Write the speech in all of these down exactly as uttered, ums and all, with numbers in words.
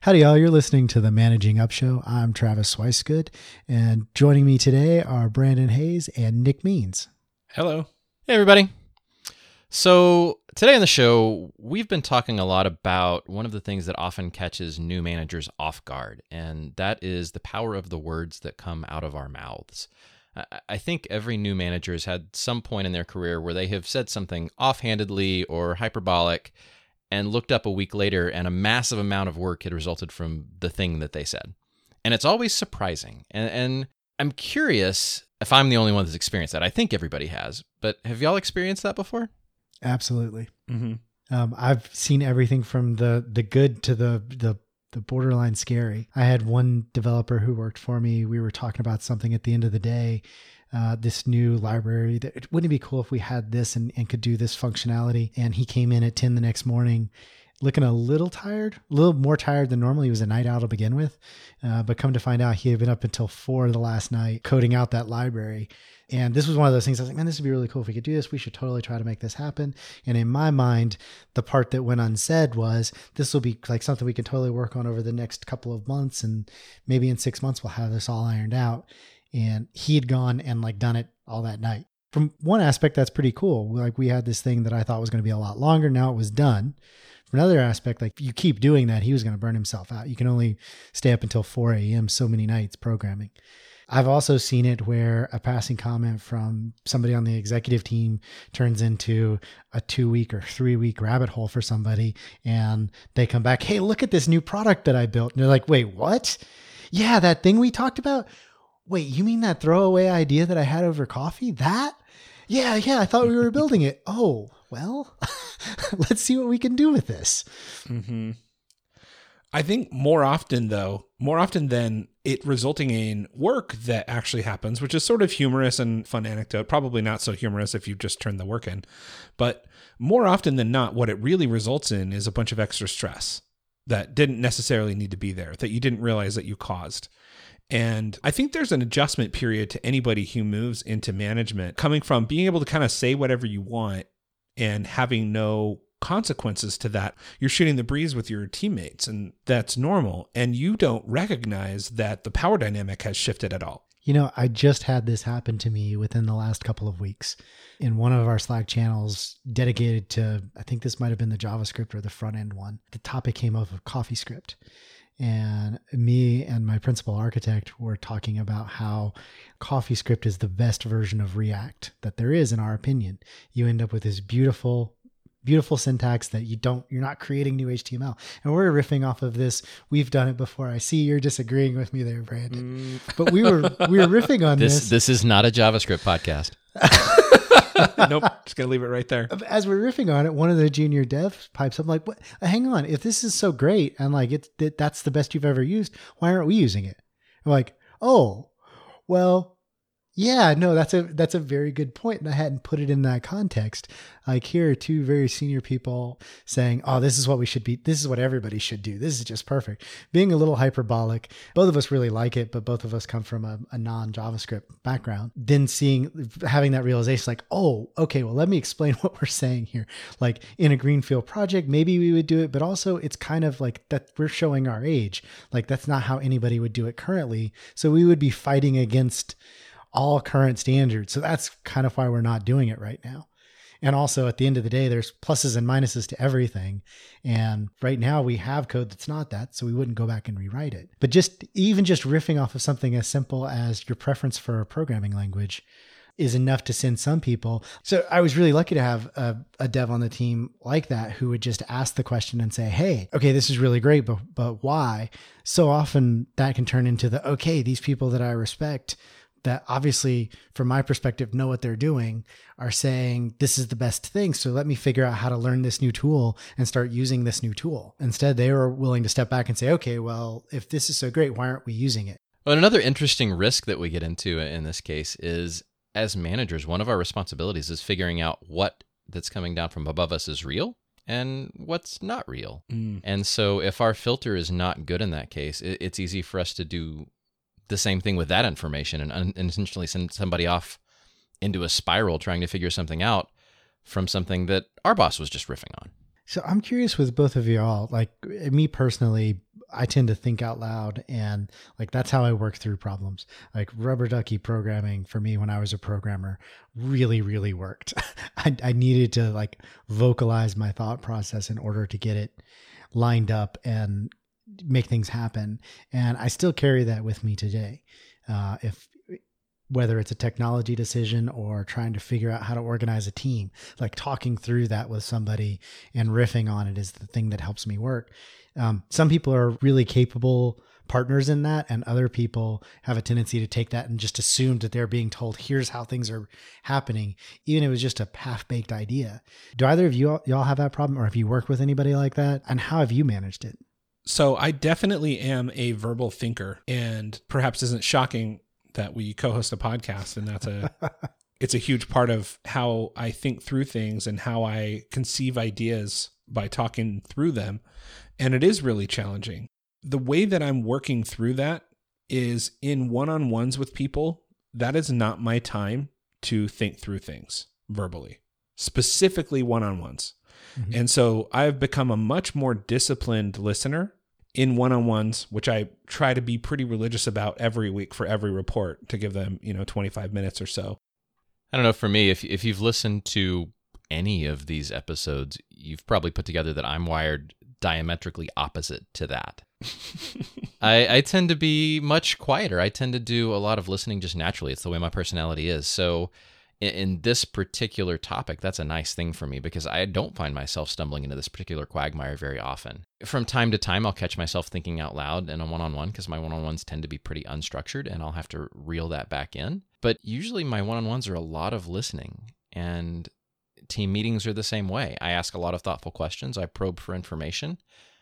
Howdy, y'all. You're listening to the Managing Up Show. I'm Travis Weisgood, and joining me today are Brandon Hayes and Nick Means. Hello. Hey, everybody. So today on the show, we've been talking a lot about one of the things that often catches new managers off guard, and that is the power of the words that come out of our mouths. I think every new manager has had some point in their career where they have said something offhandedly or hyperbolic and looked up a week later and a massive amount of work had resulted from the thing that they said. And it's always surprising. And, and I'm curious if I'm the only one that's experienced that. I think everybody has, but have y'all experienced that before? Absolutely. Mm-hmm. Um, I've seen everything from the the good to the the the borderline scary. I had one developer who worked for me. We were talking about something at the end of the day, uh, this new library that wouldn't it be cool if we had this and, and could do this functionality. And he came in at ten the next morning looking a little tired, a little more tired than normal. He was a night owl to begin with. Uh, but come to find out he had been up until four the last night coding out that library. And this was one of those things I was like, man, this would be really cool if we could do this. We should totally try to make this happen. And in my mind, the part that went unsaid was this will be like something we can totally work on over the next couple of months. And maybe in six months, we'll have this all ironed out. And he had gone and like done it all that night. From one aspect, that's pretty cool. Like we had this thing that I thought was going to be a lot longer. Now it was done. From another aspect, like you keep doing that, he was going to burn himself out. You can only stay up until four a.m. so many nights programming. I've also seen it where a passing comment from somebody on the executive team turns into a two week or three week rabbit hole for somebody. And they come back, hey, look at this new product that I built. And they're like, wait, what? Yeah, that thing we talked about. Wait, you mean that throwaway idea that I had over coffee? That? Yeah, yeah, I thought we were building it. Oh, well, let's see what we can do with this. Mm-hmm. I think more often, though, more often than it resulting in work that actually happens, which is sort of humorous and fun anecdote, probably not so humorous if you just turn the work in, but more often than not, what it really results in is a bunch of extra stress that didn't necessarily need to be there, that you didn't realize that you caused. And I think there's an adjustment period to anybody who moves into management, coming from being able to kind of say whatever you want and having no consequences to that. You're shooting the breeze with your teammates, and that's normal. And you don't recognize that the power dynamic has shifted at all. You know, I just had this happen to me within the last couple of weeks in one of our Slack channels dedicated to, I think this might have been the JavaScript or the front end one. The topic came up of CoffeeScript. And me and my principal architect were talking about how CoffeeScript is the best version of React that there is, in our opinion. You end up with this beautiful, beautiful syntax that you don't, you're not creating new H T M L. And we're riffing off of this. We've done it before. I see you're disagreeing with me there, Brandon. Mm. But we were we were riffing on this. This This is not a JavaScript podcast. Nope, just gonna leave it right there. As we're riffing on it, one of the junior devs pipes up like, "What? Hang on! If this is so great and like it's it, that's the best you've ever used, why aren't we using it?" I'm like, "Oh, well, yeah, no, that's a that's a very good point, and I hadn't put it in that context." Like here are two very senior people saying, "Oh, this is what we should be. This is what everybody should do. This is just perfect." Being a little hyperbolic. Both of us really like it, but both of us come from a, a non-JavaScript background. Then seeing, having that realization, like, "Oh, okay, well, let me explain what we're saying here." Like in a greenfield project, maybe we would do it, but also it's kind of like that we're showing our age. Like that's not how anybody would do it currently. So we would be fighting against all current standards. So that's kind of why we're not doing it right now. And also at the end of the day, there's pluses and minuses to everything. And right now we have code that's not that, so we wouldn't go back and rewrite it. But just even just riffing off of something as simple as your preference for a programming language is enough to send some people. So I was really lucky to have a, a dev on the team like that who would just ask the question and say, hey, okay, this is really great, but but why? So often that can turn into the, okay, these people that I respect that obviously from my perspective know what they're doing are saying this is the best thing. So let me figure out how to learn this new tool and start using this new tool. Instead, they were willing to step back and say, okay, well, if this is so great, why aren't we using it? Well, another interesting risk that we get into in this case is as managers, one of our responsibilities is figuring out what that's coming down from above us is real and what's not real. Mm. And so if our filter is not good in that case, it, it's easy for us to do the same thing with that information and, un- and essentially send somebody off into a spiral trying to figure something out from something that our boss was just riffing on. So I'm curious with both of you all, like me personally, I tend to think out loud, and like that's how I work through problems. Like rubber ducky programming for me when I was a programmer really, really worked. I, I needed to like vocalize my thought process in order to get it lined up and make things happen. And I still carry that with me today. Uh, if whether it's a technology decision or trying to figure out how to organize a team, like talking through that with somebody and riffing on it is the thing that helps me work. Um, some people are really capable partners in that, and other people have a tendency to take that and just assume that they're being told, here's how things are happening, even if it was just a half-baked idea. Do either of you all, y'all have that problem, or have you worked with anybody like that? And how have you managed it? So I definitely am a verbal thinker, and perhaps isn't shocking that we co-host a podcast, and that's a it's a huge part of how I think through things and how I conceive ideas by talking through them. And it is really challenging. The way that I'm working through that is in one-on-ones with people. That is not my time to think through things verbally, specifically one-on-ones. Mm-hmm. And so I've become a much more disciplined listener in one-on-ones, which I try to be pretty religious about every week for every report, to give them, you know, twenty-five minutes or so. I don't know, for me, if if you've listened to any of these episodes, you've probably put together that I'm wired diametrically opposite to that. I, I tend to be much quieter. I tend to do a lot of listening just naturally. It's the way my personality is. So in, in this particular topic, that's a nice thing for me because I don't find myself stumbling into this particular quagmire very often. From time to time, I'll catch myself thinking out loud in a one-on-one because my one-on-ones tend to be pretty unstructured, and I'll have to reel that back in. But usually my one-on-ones are a lot of listening, and team meetings are the same way. I ask a lot of thoughtful questions. I probe for information,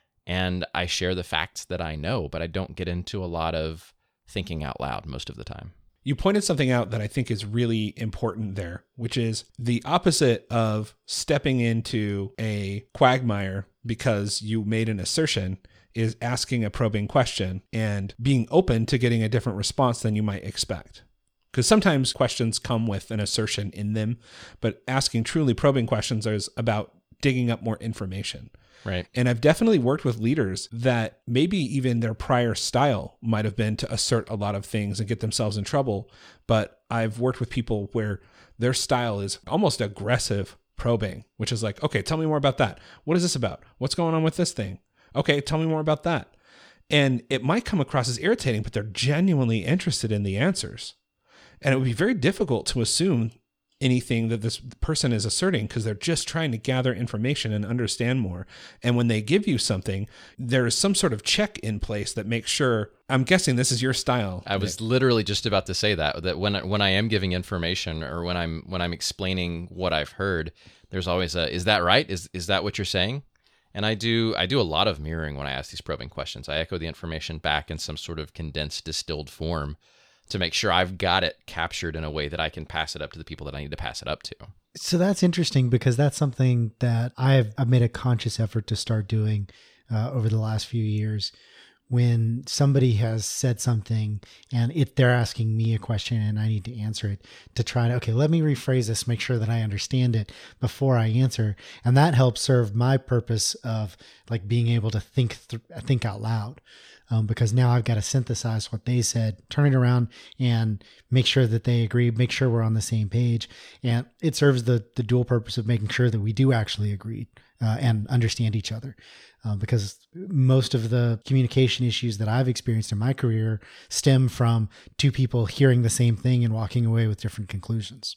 and I share the facts that I know, but I don't get into a lot of thinking out loud most of the time. You pointed something out that I think is really important there, which is the opposite of stepping into a quagmire because you made an assertion is asking a probing question and being open to getting a different response than you might expect. Because sometimes questions come with an assertion in them, but asking truly probing questions is about digging up more information. Right. And I've definitely worked with leaders that maybe even their prior style might have been to assert a lot of things and get themselves in trouble. But I've worked with people where their style is almost aggressive probing, which is like, okay, tell me more about that. What is this about? What's going on with this thing? Okay, tell me more about that. And it might come across as irritating, but they're genuinely interested in the answers. And it would be very difficult to assume anything that this person is asserting because they're just trying to gather information and understand more. And when they give you something, there is some sort of check in place that makes sure, I'm guessing this is your style. I was Nick. literally just about to say that, that when I, when I am giving information or when I'm when I'm explaining what I've heard, there's always a, is that right? Is is that what you're saying? And I do I do a lot of mirroring when I ask these probing questions. I echo the information back in some sort of condensed, distilled form to make sure I've got it captured in a way that I can pass it up to the people that I need to pass it up to. So that's interesting because that's something that I've, I've made a conscious effort to start doing uh, over the last few years. When somebody has said something and if they're asking me a question and I need to answer it, to try to, okay, let me rephrase this, make sure that I understand it before I answer. And that helps serve my purpose of like being able to think, th- think out loud. Um, because now I've got to synthesize what they said, turn it around and make sure that they agree, make sure we're on the same page. And it serves the the dual purpose of making sure that we do actually agree uh, and understand each other. Uh, because most of the communication issues that I've experienced in my career stem from two people hearing the same thing and walking away with different conclusions.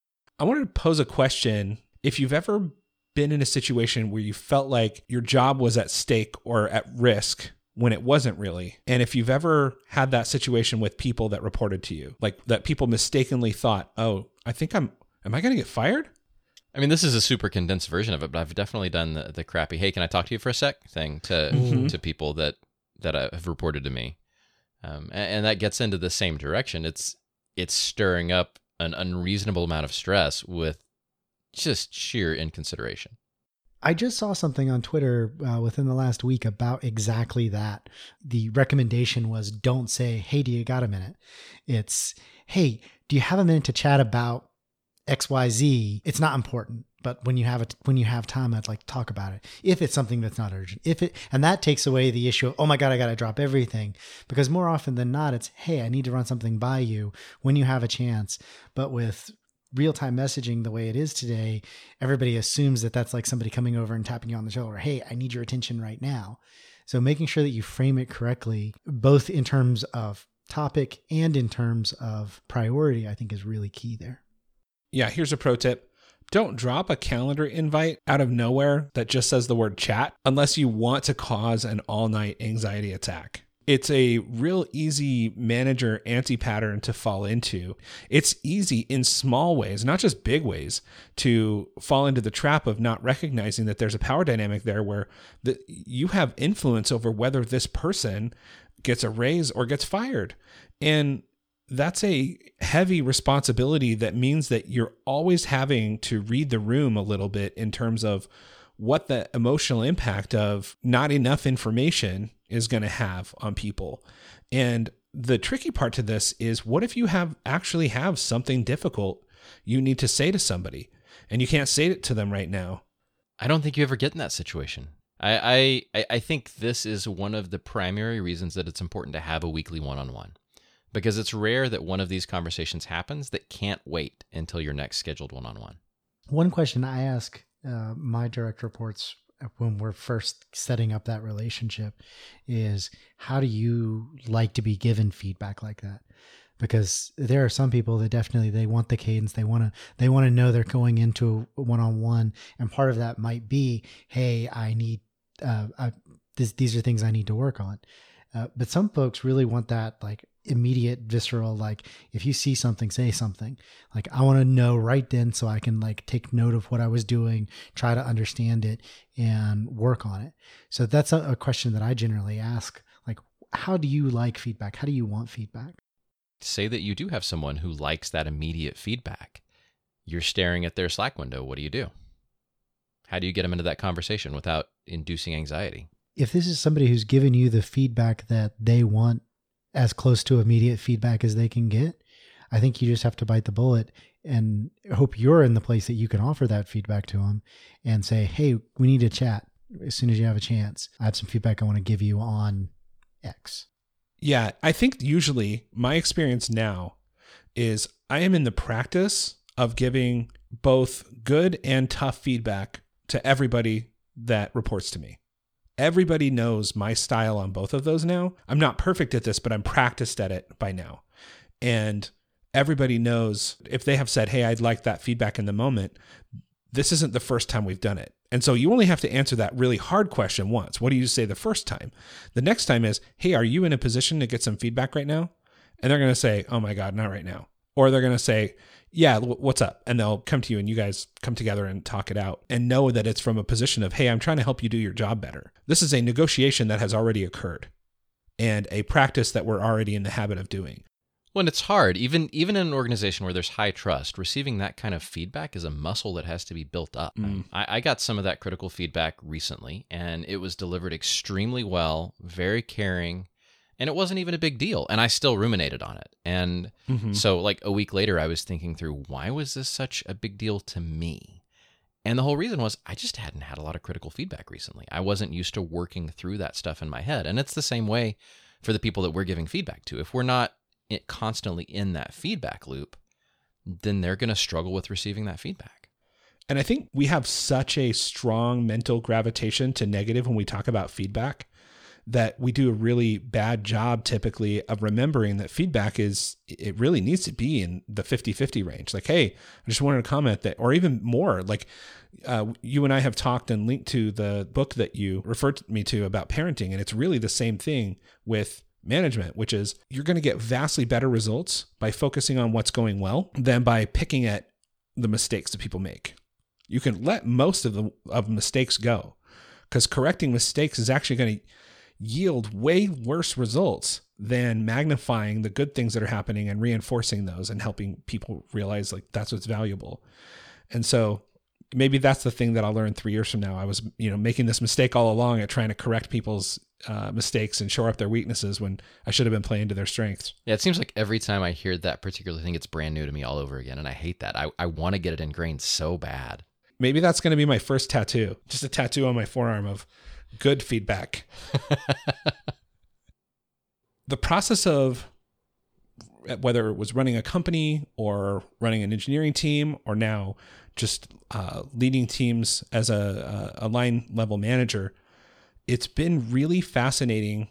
I wanted to pose a question. If you've ever been in a situation where you felt like your job was at stake or at risk when it wasn't really. And if you've ever had that situation with people that reported to you, like that people mistakenly thought, oh, I think I'm, am I going to get fired? I mean, this is a super condensed version of it, but I've definitely done the, the crappy, hey, can I talk to you for a sec thing to mm-hmm. to people that, that have reported to me. Um, and, and that gets into the same direction. It's it's stirring up an unreasonable amount of stress with just sheer inconsideration. I just saw something on Twitter uh, within the last week about exactly that. The recommendation was don't say, hey, do you got a minute? It's, hey, do you have a minute to chat about X Y Z, it's not important. But when you have it, when you have time, I'd like to talk about it. If it's something that's not urgent, if it, and that takes away the issue of, oh my God, I got to drop everything. Because more often than not, it's, hey, I need to run something by you when you have a chance. But with real-time messaging the way it is today, everybody assumes that that's like somebody coming over and tapping you on the shoulder. Hey, I need your attention right now. So making sure that you frame it correctly, both in terms of topic and in terms of priority, I think is really key there. Yeah, here's a pro tip. Don't drop a calendar invite out of nowhere that just says the word chat unless you want to cause an all-night anxiety attack. It's a real easy manager anti-pattern to fall into. It's easy in small ways, not just big ways, to fall into the trap of not recognizing that there's a power dynamic there where the, you have influence over whether this person gets a raise or gets fired. And that's a heavy responsibility that means that you're always having to read the room a little bit in terms of what the emotional impact of not enough information is going to have on people. And the tricky part to this is, what if you have actually have something difficult you need to say to somebody and you can't say it to them right now? I don't think you ever get in that situation. I, I, I think this is one of the primary reasons that it's important to have a weekly one-on-one. Because it's rare that one of these conversations happens that can't wait until your next scheduled one-on-one. One question I ask uh, my direct reports when we're first setting up that relationship is, how do you like to be given feedback like that? Because there are some people that definitely, they want the cadence. They want to, they want to know they're going into a one-on-one. And part of that might be, hey, I need, uh, I, this, these are things I need to work on. Uh, but some folks really want that, like, immediate visceral, like, if you see something, say something. Like, I want to know right then so I can like take note of what I was doing, try to understand it and work on it. So that's a, a question that I generally ask. Like, how do you like feedback? How do you want feedback? Say that you do have someone who likes that immediate feedback. You're staring at their Slack window. What do you do? How do you get them into that conversation without inducing anxiety? If this is somebody who's given you the feedback that they want, as close to immediate feedback as they can get, I think you just have to bite the bullet and hope you're in the place that you can offer that feedback to them and say, hey, we need to chat as soon as you have a chance. I have some feedback I want to give you on X. Yeah, I think usually my experience now is I am in the practice of giving both good and tough feedback to everybody that reports to me. Everybody knows my style on both of those now. I'm not perfect at this, but I'm practiced at it by now. And everybody knows if they have said, hey, I'd like that feedback in the moment, this isn't the first time we've done it. And so you only have to answer that really hard question once. What do you say the first time? The next time is, hey, are you in a position to get some feedback right now? And they're going to say, oh my God, not right now. Or they're going to say, yeah, what's up? And they'll come to you and you guys come together and talk it out and know that it's from a position of, hey, I'm trying to help you do your job better. This is a negotiation that has already occurred and a practice that we're already in the habit of doing. Well, and it's hard. Even, even in an organization where there's high trust, receiving that kind of feedback is a muscle that has to be built up. Mm. I, I got some of that critical feedback recently, and it was delivered extremely well, very caring. And it wasn't even a big deal. And I still ruminated on it. And mm-hmm. so like a week later, I was thinking through, why was this such a big deal to me? And the whole reason was I just hadn't had a lot of critical feedback recently. I wasn't used to working through that stuff in my head. And it's the same way for the people that we're giving feedback to. If we're not constantly in that feedback loop, then they're going to struggle with receiving that feedback. And I think we have such a strong mental gravitation to negative when we talk about feedback, that we do a really bad job typically of remembering that feedback is, it really needs to be in the fifty-fifty range. Like, hey, I just wanted to comment that, or even more, like uh, you and I have talked and linked to the book that you referred me to about parenting. And it's really the same thing with management, which is you're going to get vastly better results by focusing on what's going well than by picking at the mistakes that people make. You can let most of the of mistakes go, because correcting mistakes is actually going to yield way worse results than magnifying the good things that are happening and reinforcing those and helping people realize like that's what's valuable. And so maybe that's the thing that I'll learn three years from now. I was, you know, making this mistake all along at trying to correct people's uh, mistakes and shore up their weaknesses when I should have been playing to their strengths. Yeah, it seems like every time I hear that particular thing, it's brand new to me all over again. And I hate that. I, I want to get it ingrained so bad. Maybe that's going to be my first tattoo. Just a tattoo on my forearm of good feedback. The process of whether it was running a company or running an engineering team or now just uh, leading teams as a, a line level manager, it's been really fascinating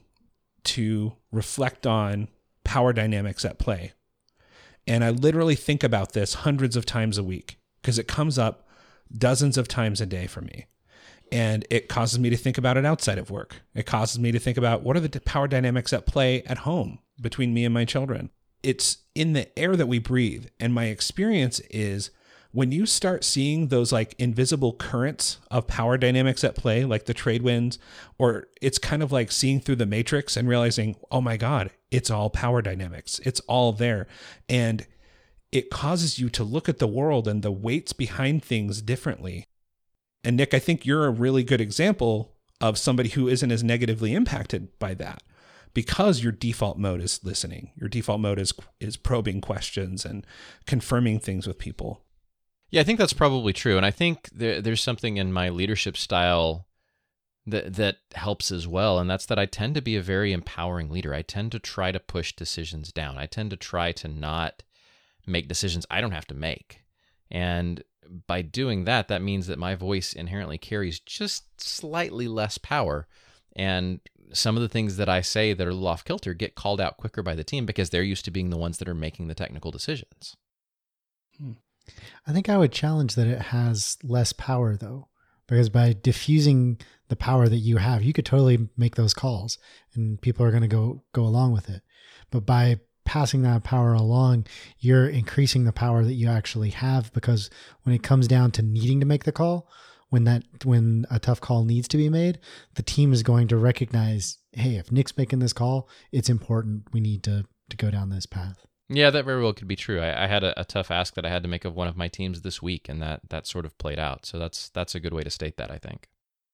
to reflect on power dynamics at play. And I literally think about this hundreds of times a week because it comes up dozens of times a day for me. And it causes me to think about it outside of work. It causes me to think about what are the power dynamics at play at home between me and my children. It's in the air that we breathe. And my experience is when you start seeing those like invisible currents of power dynamics at play, like the trade winds, or it's kind of like seeing through the matrix and realizing, oh my God, it's all power dynamics. It's all there. And it causes you to look at the world and the weights behind things differently. And Nick, I think you're a really good example of somebody who isn't as negatively impacted by that because your default mode is listening. Your default mode is is probing questions and confirming things with people. Yeah, I think that's probably true. And I think there, there's something in my leadership style that that helps as well. And that's that I tend to be a very empowering leader. I tend to try to push decisions down. I tend to try to not make decisions I don't have to make. And by doing that, that means that my voice inherently carries just slightly less power. And some of the things that I say that are a little off kilter get called out quicker by the team because they're used to being the ones that are making the technical decisions. Hmm. I think I would challenge that it has less power though, because by diffusing the power that you have, you could totally make those calls and people are going to go, go along with it. But by passing that power along, you're increasing the power that you actually have, because when it comes down to needing to make the call, when that when a tough call needs to be made, the team is going to recognize, hey, if Nick's making this call, it's important. We need to to go down this path. Yeah, that very well could be true. I, I had a, a tough ask that I had to make of one of my teams this week, and that that sort of played out. So that's that's a good way to state that, I think.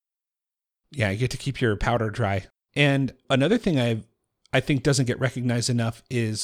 Yeah, you get to keep your powder dry. And another thing I've I think doesn't get recognized enough is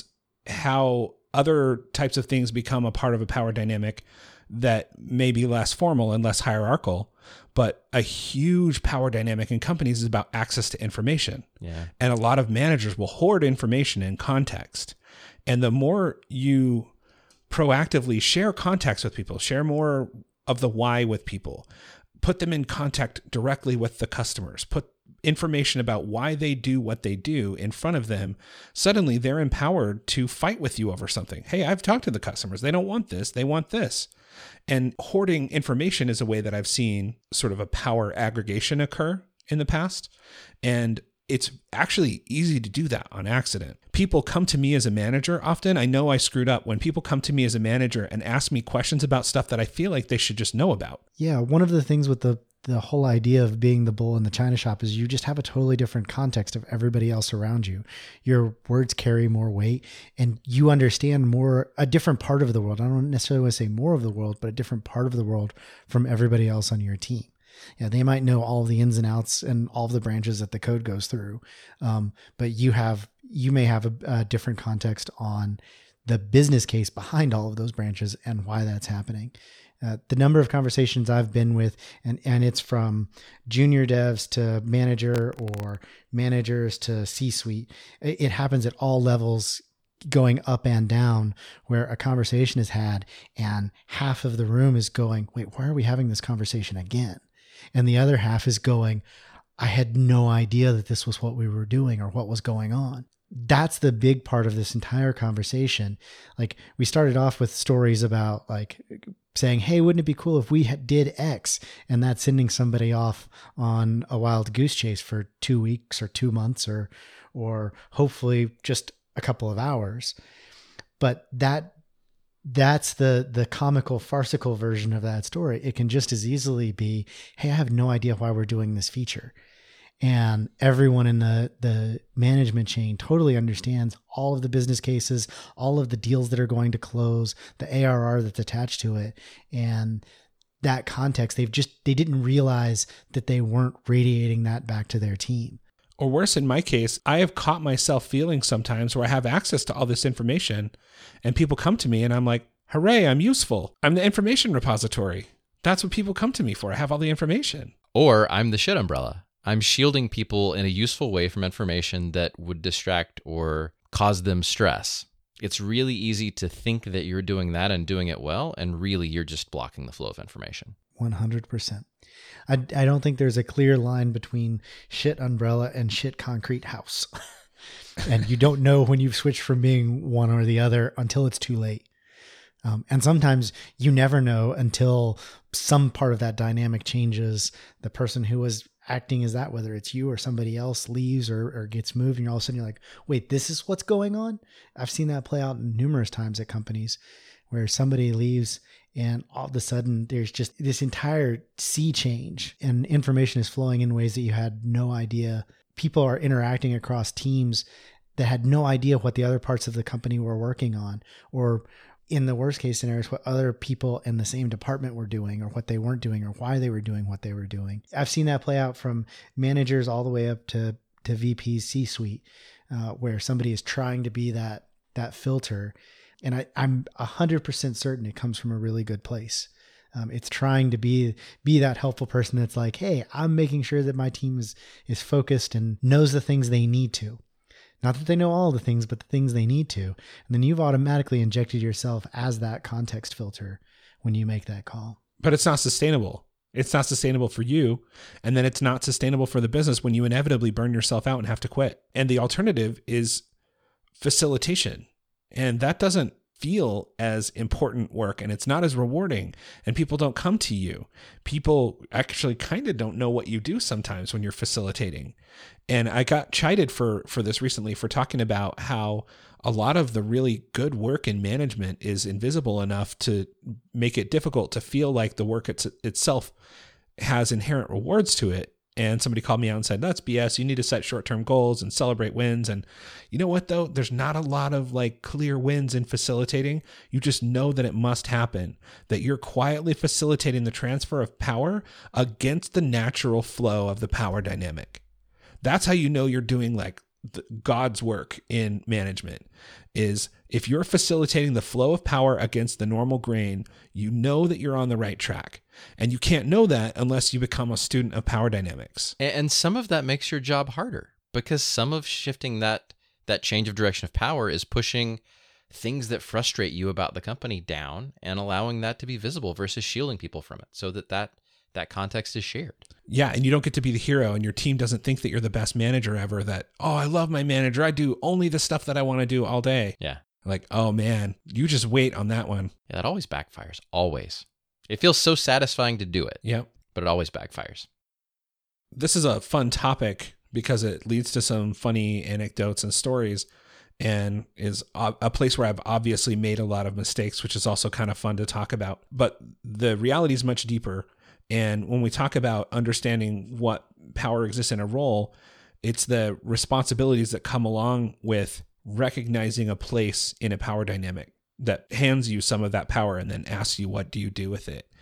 how other types of things become a part of a power dynamic that may be less formal and less hierarchical, but a huge power dynamic in companies is about access to information. Yeah. And a lot of managers will hoard information in context. And the more you proactively share context with people, share more of the why with people, put them in contact directly with the customers, put information about why they do what they do in front of them, suddenly they're empowered to fight with you over something. Hey, I've talked to the customers. They don't want this. They want this. And hoarding information is a way that I've seen sort of a power aggregation occur in the past. And it's actually easy to do that on accident. People come to me as a manager often. I know I screwed up when people come to me as a manager and ask me questions about stuff that I feel like they should just know about. Yeah, one of the things with the the whole idea of being the bull in the china shop is you just have a totally different context of everybody else around you. Your words carry more weight and you understand more, a different part of the world. I don't necessarily want to say more of the world, but a different part of the world from everybody else on your team. Yeah, they might know all of the ins and outs and all of the branches that the code goes through. Um, but you have, you may have a, a different context on the business case behind all of those branches and why that's happening. Uh, the number of conversations I've been with, and, and it's from junior devs to manager or managers to C-suite. It, it happens at all levels, going up and down, where a conversation is had and half of the room is going, wait, why are we having this conversation again? And the other half is going, I had no idea that this was what we were doing or what was going on. That's the big part of this entire conversation. Like we started off with stories about like saying, hey, wouldn't it be cool if we had, did X, and that's sending somebody off on a wild goose chase for two weeks or two months or, or hopefully just a couple of hours. But that, that's the, the comical, farcical version of that story. It can just as easily be, hey, I have no idea why we're doing this feature. And everyone in the, the management chain totally understands all of the business cases, all of the deals that are going to close, the A R R that's attached to it. And that context, they've just, they didn't realize that they weren't radiating that back to their team. Or worse, in my case, I have caught myself feeling sometimes where I have access to all this information and people come to me and I'm like, hooray, I'm useful. I'm the information repository. That's what people come to me for. I have all the information. Or I'm the shit umbrella. I'm shielding people in a useful way from information that would distract or cause them stress. It's really easy to think that you're doing that and doing it well, and really you're just blocking the flow of information. one hundred percent. I, I don't think there's a clear line between shit umbrella and shit concrete house. And you don't know when you've switched from being one or the other until it's too late. Um, and sometimes you never know until some part of that dynamic changes. The person who was acting as that, whether it's you or somebody else, leaves or, or gets moved, and you're all of a sudden you're like, wait, this is what's going on? I've seen that play out numerous times at companies where somebody leaves and all of a sudden there's just this entire sea change and information is flowing in ways that you had no idea. People are interacting across teams that had no idea what the other parts of the company were working on, or in the worst case scenarios, what other people in the same department were doing or what they weren't doing or why they were doing what they were doing. I've seen that play out from managers all the way up to, to V P's C-suite, uh, where somebody is trying to be that, that filter. And I, I'm a hundred percent certain it comes from a really good place. Um, it's trying to be, be that helpful person that's like, hey, I'm making sure that my team is, is focused and knows the things they need to. Not that they know all the things, but the things they need to. And then you've automatically injected yourself as that context filter when you make that call. But it's not sustainable. It's not sustainable for you. And then it's not sustainable for the business when you inevitably burn yourself out and have to quit. And the alternative is facilitation. And that doesn't feel as important work, and it's not as rewarding, and people don't come to you. People actually kind of don't know what you do sometimes when you're facilitating. And I got chided for, for this recently for talking about how a lot of the really good work in management is invisible enough to make it difficult to feel like the work it's, itself has inherent rewards to it. And somebody called me out and said, that's B S. You need to set short-term goals and celebrate wins. And you know what, though? There's not a lot of like clear wins in facilitating. You just know that it must happen, that you're quietly facilitating the transfer of power against the natural flow of the power dynamic. That's how you know you're doing like the, God's work in management, is if you're facilitating the flow of power against the normal grain, you know that you're on the right track. And you can't know that unless you become a student of power dynamics. And some of that makes your job harder, because some of shifting that that change of direction of power is pushing things that frustrate you about the company down and allowing that to be visible versus shielding people from it, so that that, that context is shared. Yeah, and you don't get to be the hero, and your team doesn't think that you're the best manager ever, that, oh, I love my manager. I do only the stuff that I want to do all day. Yeah. Like, oh man, you just wait on that one. Yeah, that always backfires. Always. It feels so satisfying to do it. Yep. But it always backfires. This is a fun topic because it leads to some funny anecdotes and stories, and is a place where I've obviously made a lot of mistakes, which is also kind of fun to talk about. But the reality is much deeper. And when we talk about understanding what power exists in a role, it's the responsibilities that come along with recognizing a place in a power dynamic that hands you some of that power and then asks you, what do you do with it?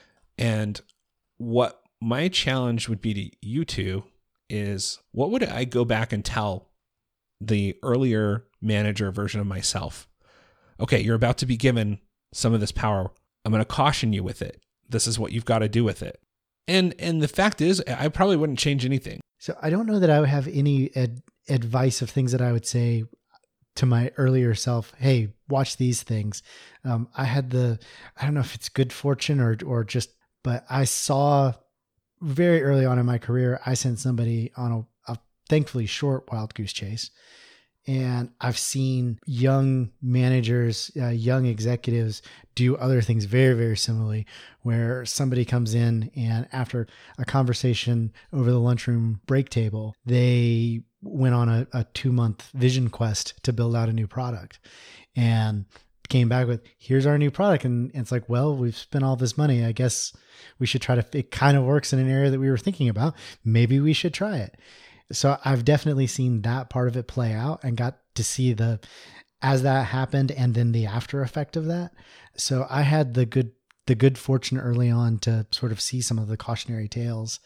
And what my challenge would be to you two is, what would I go back and tell the earlier manager version of myself? Okay, you're about to be given some of this power. I'm going to caution you with it. This is what you've got to do with it. And and the fact is, I probably wouldn't change anything. So I don't know that I would have any ad- advice of things that I would say to my earlier self. Hey, watch these things. Um, I had the, I don't know if it's good fortune or or just, but I saw very early on in my career, I sent somebody on a, a thankfully short wild goose chase. And I've seen young managers, uh, young executives do other things very, very similarly, where somebody comes in and after a conversation over the lunchroom break table, they went on a, a two month vision quest to build out a new product and came back with, here's our new product. And, and it's like, well, we've spent all this money. I guess we should try to, it kind of works in an area that we were thinking about. Maybe we should try it. So I've definitely seen that part of it play out and got to see the, as that happened and then the after effect of that. So I had the good, the good fortune early on to sort of see some of the cautionary tales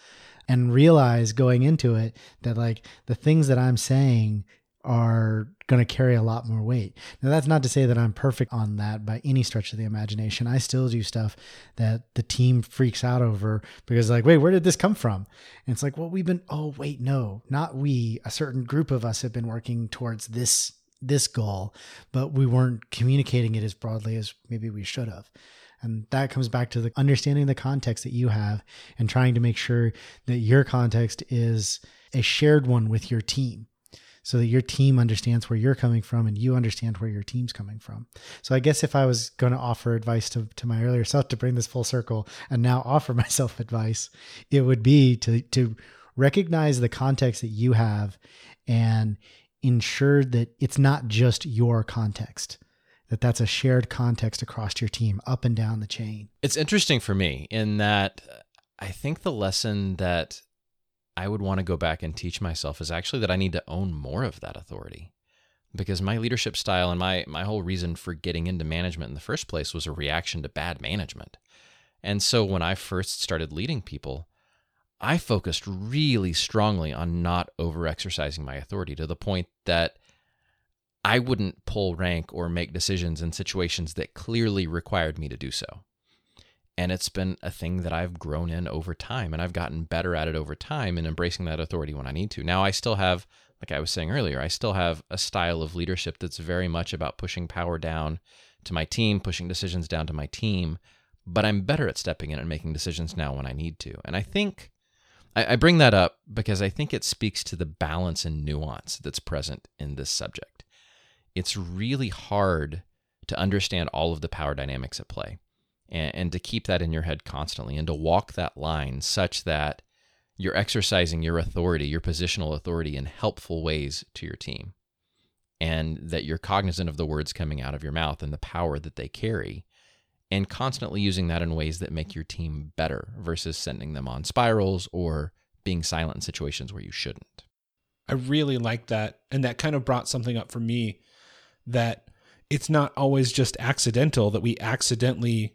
and realize going into it that like the things that I'm saying are going to carry a lot more weight. Now, that's not to say that I'm perfect on that by any stretch of the imagination. I still do stuff that the team freaks out over because like, wait, where did this come from? And it's like, well, we've been, oh, wait, no, not we. A certain group of us have been working towards this, this goal, but we weren't communicating it as broadly as maybe we should have. And that comes back to the understanding the context that you have and trying to make sure that your context is a shared one with your team, so that your team understands where you're coming from and you understand where your team's coming from. So I guess if I was going to offer advice to, to my earlier self to bring this full circle and now offer myself advice, it would be to, to recognize the context that you have and ensure that it's not just your context, that that's a shared context across your team up and down the chain. It's interesting for me in that I think the lesson that I would want to go back and teach myself is actually that I need to own more of that authority, because my leadership style and my my whole reason for getting into management in the first place was a reaction to bad management. And so when I first started leading people, I focused really strongly on not over-exercising my authority to the point that I wouldn't pull rank or make decisions in situations that clearly required me to do so. And it's been a thing that I've grown in over time, and I've gotten better at it over time in embracing that authority when I need to. Now, I still have, like I was saying earlier, I still have a style of leadership that's very much about pushing power down to my team, pushing decisions down to my team, but I'm better at stepping in and making decisions now when I need to. And I think, I, I bring that up because I think it speaks to the balance and nuance that's present in this subject. It's really hard to understand all of the power dynamics at play, and, and to keep that in your head constantly, and to walk that line such that you're exercising your authority, your positional authority, in helpful ways to your team, and that you're cognizant of the words coming out of your mouth and the power that they carry, and constantly using that in ways that make your team better versus sending them on spirals or being silent in situations where you shouldn't. I really like that. And that kind of brought something up for me, that it's not always just accidental that we accidentally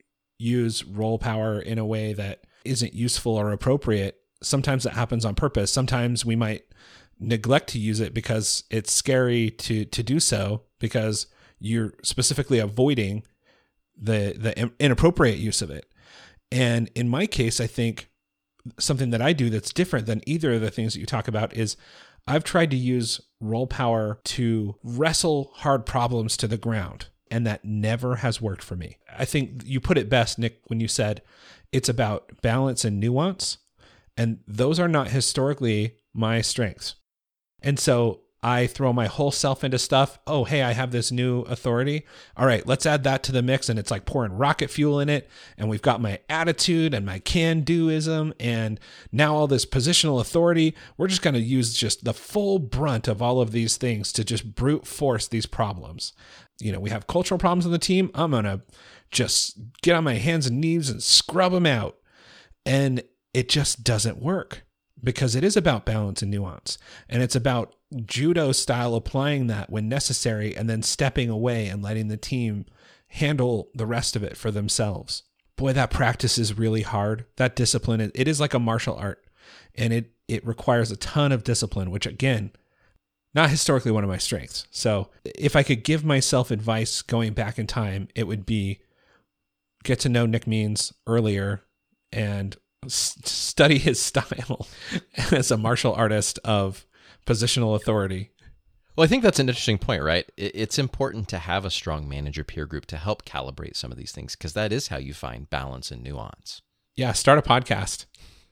use role power in a way that isn't useful or appropriate. Sometimes that happens on purpose. Sometimes we might neglect to use it because it's scary to to do so, because you're specifically avoiding the the inappropriate use of it. And in my case, I think something that I do that's different than either of the things that you talk about is I've tried to use role power to wrestle hard problems to the ground, and that never has worked for me. I think you put it best, Nick, when you said it's about balance and nuance, and those are not historically my strengths. And so I throw my whole self into stuff. Oh, hey, I have this new authority. All right, let's add that to the mix. And it's like pouring rocket fuel in it. And we've got my attitude and my can-doism. And now all this positional authority. We're just going to use just the full brunt of all of these things to just brute force these problems. You know, we have cultural problems on the team. I'm going to just get on my hands and knees and scrub them out. And it just doesn't work, because it is about balance and nuance. And it's about judo style applying that when necessary, and then stepping away and letting the team handle the rest of it for themselves. Boy, that practice is really hard. That discipline, it is like a martial art, and it, it requires a ton of discipline, which again, not historically one of my strengths. So if I could give myself advice going back in time, it would be get to know Nick Means earlier and s- study his style as a martial artist of positional authority. Well, I think that's an interesting point, right? It's important to have a strong manager peer group to help calibrate some of these things, because that is how you find balance and nuance. Yeah, start a podcast.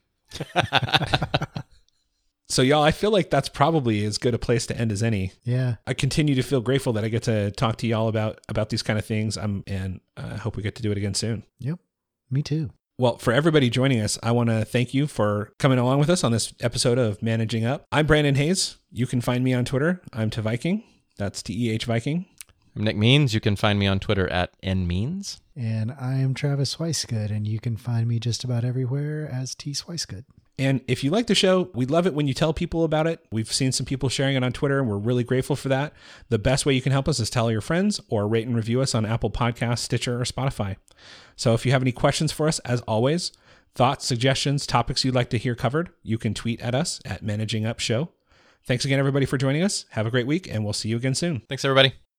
So y'all, I feel like that's probably as good a place to end as any. Yeah. I continue to feel grateful that I get to talk to y'all about, about these kind of things. Um, and I hope we get to do it again soon. Yep. Me too. Well, for everybody joining us, I want to thank you for coming along with us on this episode of Managing Up. I'm Brandon Hayes. You can find me on Twitter. I'm To Viking. That's T E H Viking. I'm Nick Means. You can find me on Twitter at nmeans. And I am Travis Swicegood, and you can find me just about everywhere as T Swicegood. And if you like the show, we love it when you tell people about it. We've seen some people sharing it on Twitter, and we're really grateful for that. The best way you can help us is tell your friends or rate and review us on Apple Podcasts, Stitcher, or Spotify. So if you have any questions for us, as always, thoughts, suggestions, topics you'd like to hear covered, you can tweet at us at Managing Up Show. Thanks again, everybody, for joining us. Have a great week, and we'll see you again soon. Thanks, everybody.